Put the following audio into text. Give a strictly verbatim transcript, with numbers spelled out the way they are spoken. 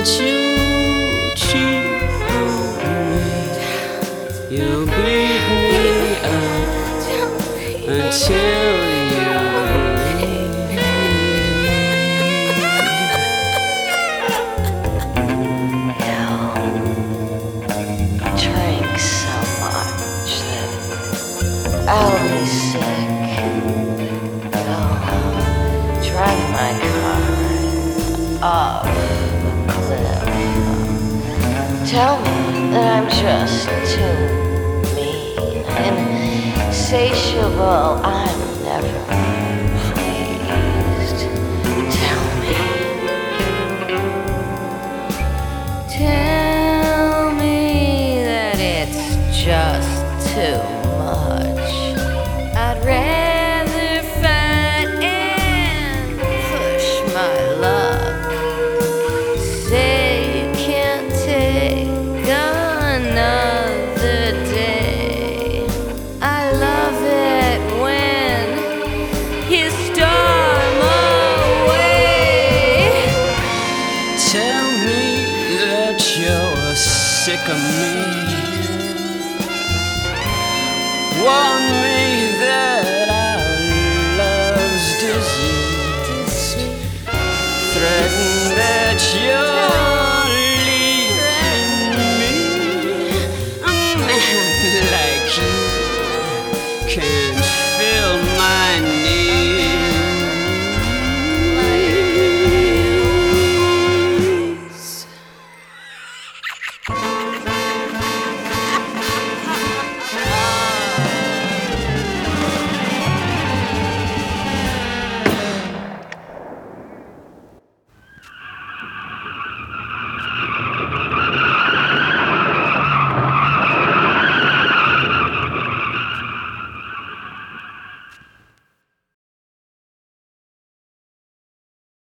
that you cheat on me. You'll beat me up until you bleed. I drink so much that I'll be sick. Go drive my car off a cliff. Tell me that I'm just too mean and insatiable. I'm never pleased. Tell me. Tell me that it's just too much. I'd rather fight and push my luck. Say you can't take another day. I love it when you storm away. Tell me that you're sick of me.